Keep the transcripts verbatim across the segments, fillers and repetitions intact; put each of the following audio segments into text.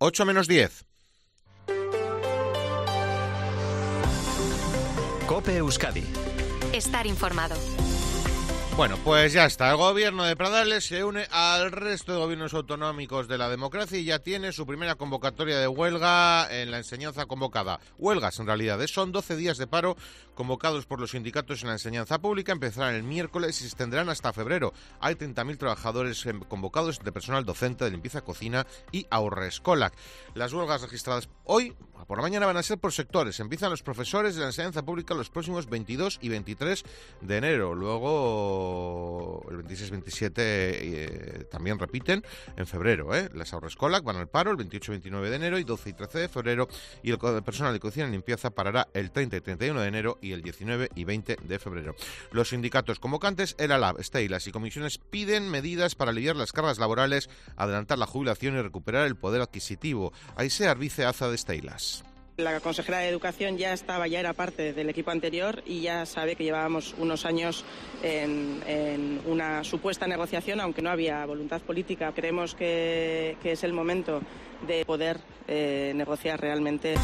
ocho menos diez. COPE Euskadi. Estar informado. Bueno, pues ya está. El gobierno de Pradales se une al resto de gobiernos autonómicos de la democracia y ya tiene su primera convocatoria de huelga en la enseñanza convocada. Huelgas, en realidad, son doce días de paro convocados por los sindicatos en la enseñanza pública. Empezarán el miércoles y se extenderán hasta febrero. Hay treinta mil trabajadores convocados de personal docente de limpieza, cocina y haurreskolak. Las huelgas registradas hoy por la mañana van a ser por sectores. Empiezan los profesores de la enseñanza pública los próximos veintidós y veintitrés de enero. Luego el veintiséis veintisiete eh, también repiten en febrero. ¿eh? Las haurreskolak van al paro el veintiocho y veintinueve de enero y doce y trece de febrero. Y el personal de cocina y limpieza parará el treinta y treinta y uno de enero y el diecinueve y veinte de febrero. Los sindicatos convocantes, el ALAB, Steilas y comisiones piden medidas para aliviar las cargas laborales, adelantar la jubilación y recuperar el poder adquisitivo. Aisea Arbice Aza de Steilas. La consejera de Educación ya estaba, ya era parte del equipo anterior y ya sabe que llevábamos unos años en, en una supuesta negociación, aunque no había voluntad política. Creemos que, que es el momento de poder eh, negociar realmente.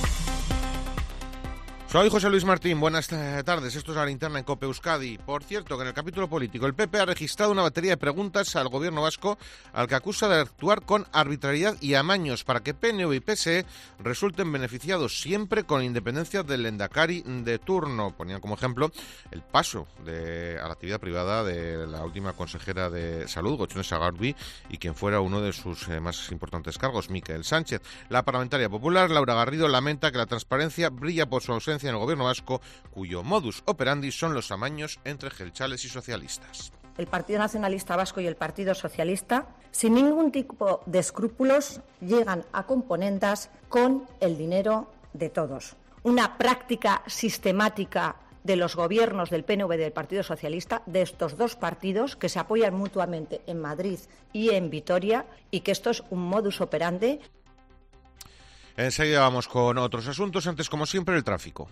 Soy José Luis Martín, buenas tardes, esto es La Linterna en COPE Euskadi. Por cierto, que en el capítulo político el P P ha registrado una batería de preguntas al gobierno vasco al que acusa de actuar con arbitrariedad y amaños para que P N V y P S E resulten beneficiados siempre con independencia del lehendakari de turno. Ponían como ejemplo el paso de, a la actividad privada de la última consejera de Salud, Gotzone Sagardui, y quien fuera uno de sus eh, más importantes cargos, Miquel Sánchez. La parlamentaria popular, Laura Garrido, lamenta que la transparencia brilla por su ausencia en el gobierno vasco, cuyo modus operandi son los amaños entre jeltzales y socialistas. El Partido Nacionalista Vasco y el Partido Socialista, sin ningún tipo de escrúpulos, llegan a componendas con el dinero de todos. Una práctica sistemática de los gobiernos del P N V y del Partido Socialista, de estos dos partidos que se apoyan mutuamente en Madrid y en Vitoria, y que esto es un modus operandi. Enseguida vamos con otros asuntos, antes como siempre el tráfico.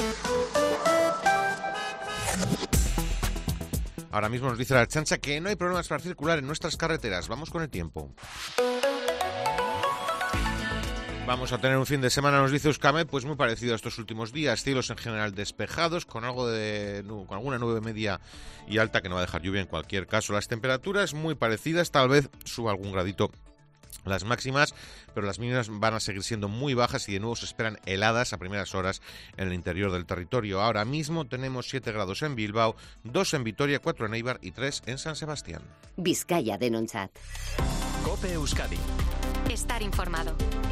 Ahora mismo nos dice la Ertzaintza que no hay problemas para circular en nuestras carreteras. Vamos con el tiempo. Vamos a tener un fin de semana, nos dice Euskamed, pues muy parecido a estos últimos días. Cielos en general despejados, con algo de con alguna nube media y alta que no va a dejar lluvia en cualquier caso. Las temperaturas muy parecidas, tal vez suba algún gradito las máximas, pero las mínimas van a seguir siendo muy bajas y de nuevo se esperan heladas a primeras horas en el interior del territorio. Ahora mismo tenemos siete grados en Bilbao, dos en Vitoria, cuatro en Eibar y tres en San Sebastián. Vizcaya de Nontzat. COPE Euskadi. Estar informado.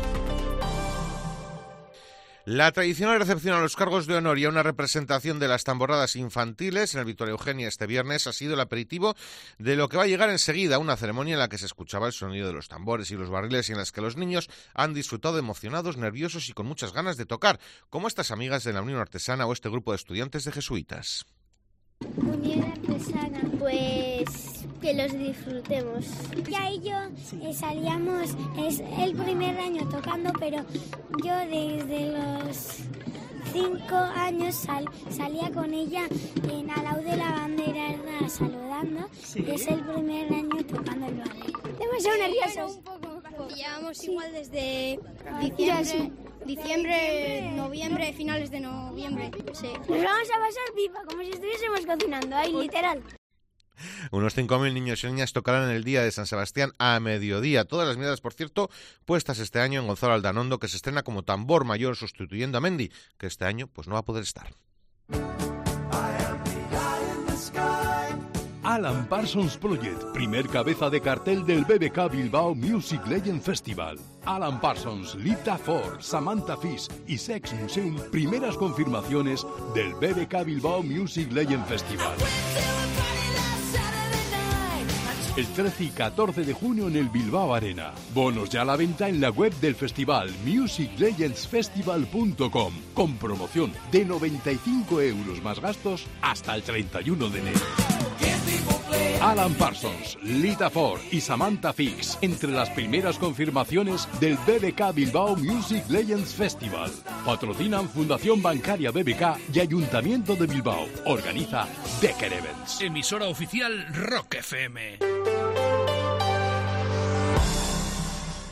La tradicional recepción a los cargos de honor y a una representación de las tamborradas infantiles en el Victoria Eugenia este viernes ha sido el aperitivo de lo que va a llegar enseguida, una ceremonia en la que se escuchaba el sonido de los tambores y los barriles y en las que los niños han disfrutado emocionados, nerviosos y con muchas ganas de tocar, como estas amigas de la Unión Artesana o este grupo de estudiantes de jesuitas. Unión Artesana, pues que los disfrutemos. Ya y yo eh, salíamos, es el primer año tocando, pero yo desde los cinco años sal, salía con ella en Alau de la Bandera saludando. ¿Sí? Es el primer año tocando el ballet. Demasiado nerviosos. Un poco. Llevamos sí. igual desde diciembre. Sí. Diciembre, noviembre, finales de noviembre, sí. Nos vamos a pasar pipa, como si estuviésemos cocinando, ahí, literal. Unos cinco mil niños y niñas tocarán el día de San Sebastián a mediodía. Todas las miradas, por cierto, puestas este año en Gonzalo Aldanondo, que se estrena como tambor mayor sustituyendo a Mendy, que este año pues no va a poder estar. Alan Parsons Project, primer cabeza de cartel del B B K Bilbao Music Legend Festival. Alan Parsons, Lita Ford, Samantha Fish y Sex Museum, primeras confirmaciones del B B K Bilbao Music Legend Festival. El trece y catorce de junio en el Bilbao Arena. Bonos ya a la venta en la web del festival music legends festival punto com, con promoción de noventa y cinco euros más gastos hasta el treinta y uno de enero. Alan Parsons, Lita Ford y Samantha Fix, entre las primeras confirmaciones del B B K Bilbao Music Legends Festival. Patrocinan Fundación Bancaria B B K y Ayuntamiento de Bilbao. Organiza Decker Events. Emisora oficial Rock F M.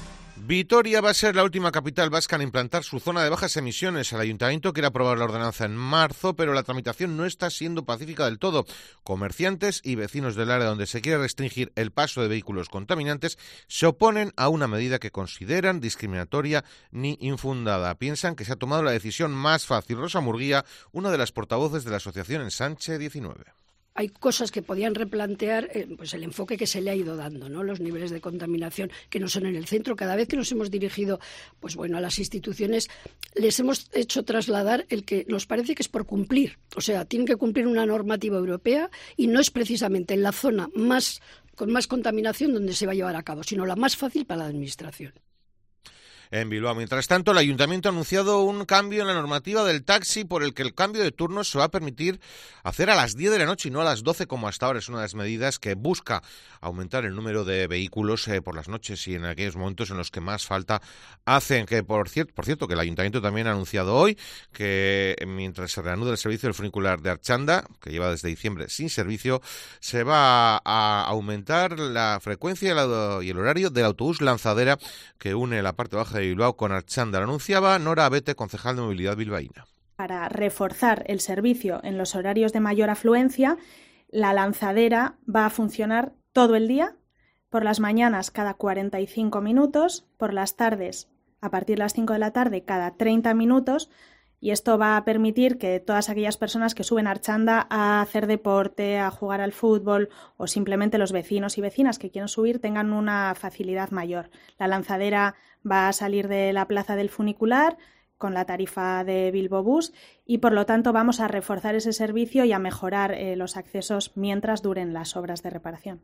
Vitoria va a ser la última capital vasca en implantar su zona de bajas emisiones. El ayuntamiento quiere aprobar la ordenanza en marzo, pero la tramitación no está siendo pacífica del todo. Comerciantes y vecinos del área donde se quiere restringir el paso de vehículos contaminantes se oponen a una medida que consideran discriminatoria ni infundada. Piensan que se ha tomado la decisión más fácil. Rosa Murguía, una de las portavoces de la asociación Ensanche diecinueve. Hay cosas que podían replantear eh, pues el enfoque que se le ha ido dando, ¿no? Los niveles de contaminación que no son en el centro. Cada vez que nos hemos dirigido pues bueno, a las instituciones, les hemos hecho trasladar el que nos parece que es por cumplir. O sea, tienen que cumplir una normativa europea y no es precisamente en la zona más con más contaminación donde se va a llevar a cabo, sino la más fácil para la administración. En Bilbao. Mientras tanto, el Ayuntamiento ha anunciado un cambio en la normativa del taxi por el que el cambio de turnos se va a permitir hacer a las diez de la noche y no a las doce como hasta ahora. Es una de las medidas que busca aumentar el número de vehículos eh, por las noches y en aquellos momentos en los que más falta hacen. Que por cierto, por cierto, que el Ayuntamiento también ha anunciado hoy que mientras se reanuda el servicio del funicular de Archanda, que lleva desde diciembre sin servicio, se va a aumentar la frecuencia y el horario del autobús Lanzadera que une la parte baja de Bilbao con Archanda. Lo anunciaba Nora Abete, concejal de Movilidad bilbaína. Para reforzar el servicio en los horarios de mayor afluencia, la Lanzadera va a funcionar todo el día, por las mañanas cada cuarenta y cinco minutos, por las tardes a partir de las cinco de la tarde cada treinta minutos, y esto va a permitir que todas aquellas personas que suben a Archanda a hacer deporte, a jugar al fútbol o simplemente los vecinos y vecinas que quieren subir tengan una facilidad mayor. La Lanzadera va a salir de la plaza del funicular con la tarifa de Bilbo Bus y por lo tanto vamos a reforzar ese servicio y a mejorar eh, los accesos mientras duren las obras de reparación.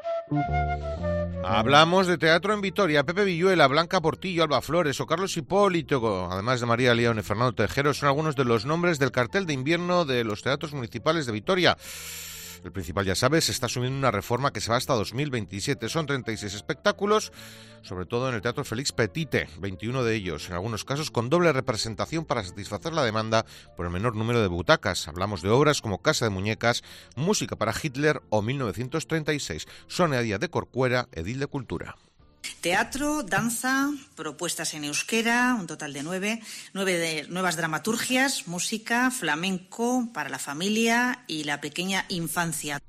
Hablamos de teatro en Vitoria. Pepe Villuela, Blanca Portillo, Alba Flores o Carlos Hipólito, además de María León y Fernando Tejero, son algunos de los nombres del cartel de invierno de los teatros municipales de Vitoria. El principal, ya sabes, está asumiendo una reforma que se va hasta dos mil veintisiete. Son treinta y seis espectáculos, sobre todo en el Teatro Félix Petite, veintiuno de ellos, en algunos casos con doble representación para satisfacer la demanda por el menor número de butacas. Hablamos de obras como Casa de Muñecas, Música para Hitler o mil novecientos treinta y seis. Sonia Díaz de Corcuera, edil de Cultura. Teatro, danza, propuestas en euskera, un total de nueve, nueve de nuevas dramaturgias, música, flamenco para la familia y la pequeña infancia.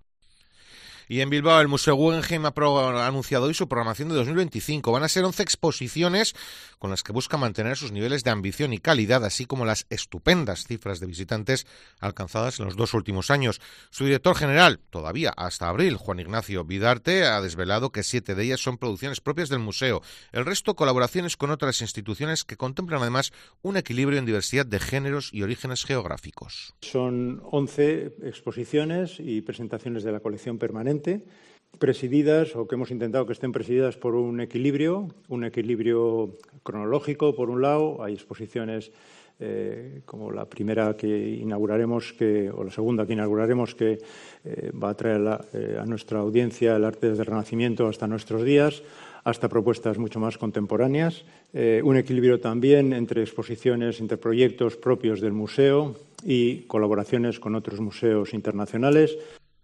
Y en Bilbao, el Museo Guggenheim ha, pro- ha anunciado hoy su programación de dos mil veinticinco. Van a ser once exposiciones con las que busca mantener sus niveles de ambición y calidad, así como las estupendas cifras de visitantes alcanzadas en los dos últimos años. Su director general, todavía hasta abril, Juan Ignacio Vidarte, ha desvelado que siete de ellas son producciones propias del museo. El resto, colaboraciones con otras instituciones que contemplan además un equilibrio en diversidad de géneros y orígenes geográficos. Son once exposiciones y presentaciones de la colección permanente, presididas o que hemos intentado que estén presididas por un equilibrio, un equilibrio cronológico, por un lado. Hay exposiciones eh, como la primera que inauguraremos, que, o la segunda que inauguraremos, que eh, va a traer la, eh, a nuestra audiencia el arte desde el Renacimiento hasta nuestros días, hasta propuestas mucho más contemporáneas. Eh, un equilibrio también entre exposiciones, entre proyectos propios del museo y colaboraciones con otros museos internacionales.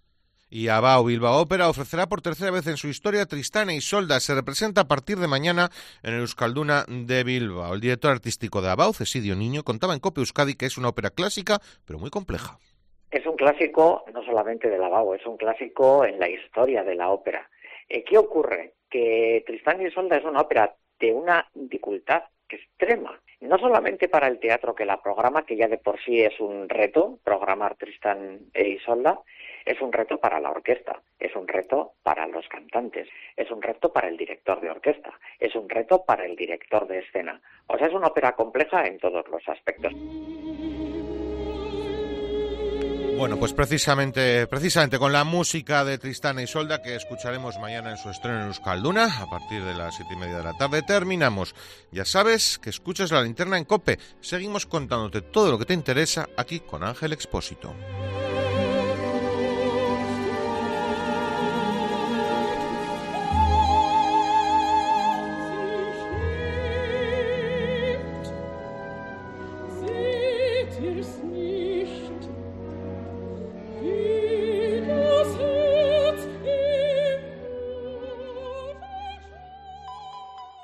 Y Abao Bilbao Ópera ofrecerá por tercera vez en su historia Tristán e Isolda. Se representa a partir de mañana en el Euskalduna de Bilbao. El director artístico de Abao, Cesidio Niño, contaba en COPE Euskadi que es una ópera clásica, pero muy compleja. Es un clásico no solamente de Abao, es un clásico en la historia de la ópera. Eh, ¿Qué ocurre? Que Tristán e Isolda es una ópera de una dificultad extrema. No solamente para el teatro que la programa, que ya de por sí es un reto, programar Tristán e Isolda, es un reto para la orquesta, es un reto para los cantantes, es un reto para el director de orquesta, es un reto para el director de escena. O sea, es una ópera compleja en todos los aspectos. Bueno, pues precisamente precisamente con la música de Tristán e Isolda, que escucharemos mañana en su estreno en Euskalduna, a partir de las siete y media de la tarde, terminamos. Ya sabes que escuchas La Linterna en COPE. Seguimos contándote todo lo que te interesa aquí con Ángel Expósito.